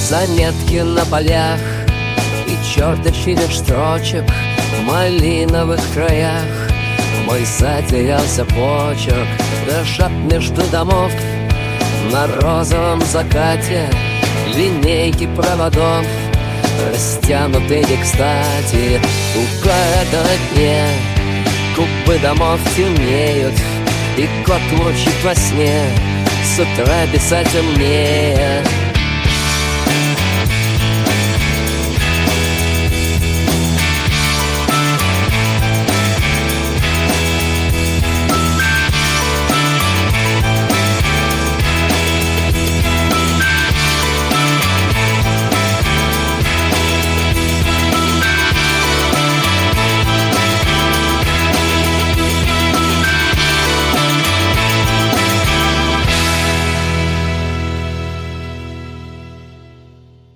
Заметки на полях и черточки строчек в малиновых краях. Мой затерялся почерк, лежат между домов на розовом закате линейки проводов, растянутые кстати. Угадывать мне кубы домов темнеют, и кот мурчит во сне. С утра писать умнее.